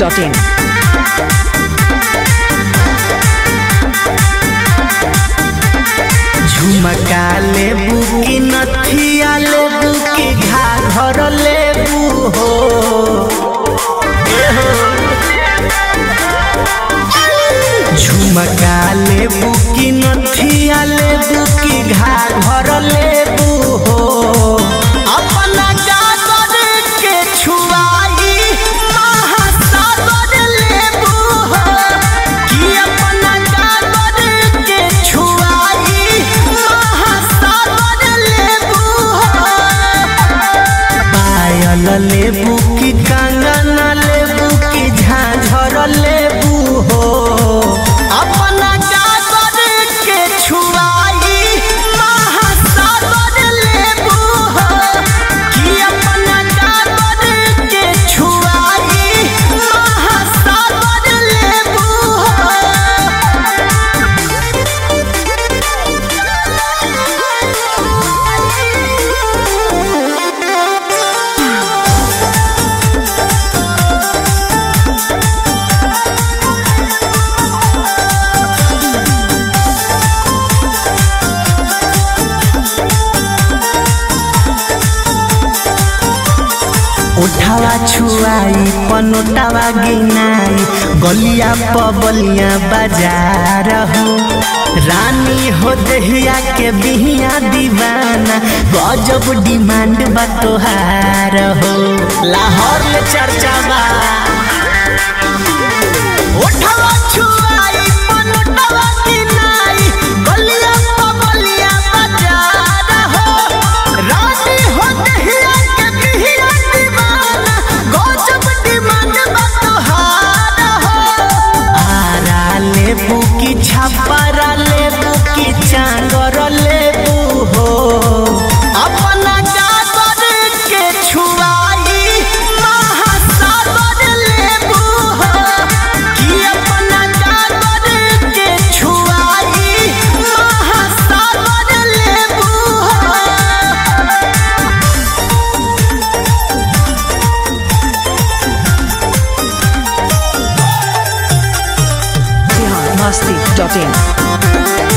biharmasti.in झुमका लेबू की नथिया लेबू की घाघर लेबू हो झुमका लेबू की नथिया लेबू की घाघर लेबू हो अपना गागर के छुआई महासागर लेबू हो कि अपना गागर के छुआई महासागर लेबू हो पायल लेबू की कंगन लेबू की झांझर लेबू हो अपना गागर के छुआई महासागर लेबू हो कि अपना गागर के छुआई महासागर लेबू हो उठावा छुआई पनोटावा गिनाई गलिया पबलिया बाजार हो रानी हो दहिया के बिहिया दीवाना गजब डिमांड बा तोहार हो लाहौर में चर्चा बा उठावा छुआई पनोटावा गिनाई गलिया पबलिया बाजार हो रानी हो दहिया के बिहिया दीवाना गजब डिमांड बा तोहार हो आरा लेबू की छापारा लेबू की चांगर लेबू हो अपना गागर के छुआई महासागर लेबू हो कि अपना गागर के छुआई महासागर लेबू हो biharmasti.in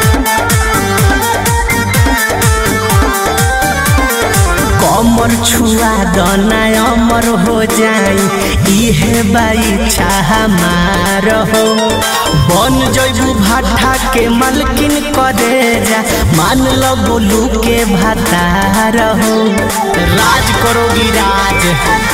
कमर छुआ दना अमर हो जाई इहे बाई हमार हो बन जैबू भाटा के मालकिन करे जा मान लो बोलू के भातार हो राज करोगी राज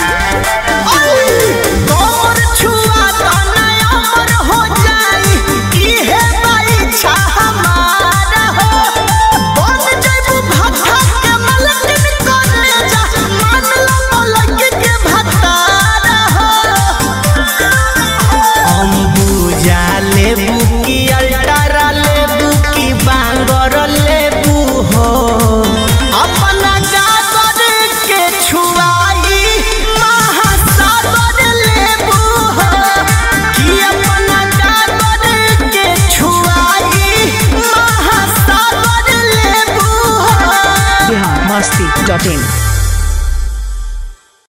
कमर छुआ दना अमर हो जाई इहे बाई हमार हो बन जैबू भाटा के मालकिन करे जा मान लो बोलू के भातार हो अंबुजा लेबू की अल्टारा लेबू की बांगर लेबू हो अपना गागर के छुआई महासागर लेबू हो कि अपना गागर के छुआई महासागर लेबू हो biharmasti.in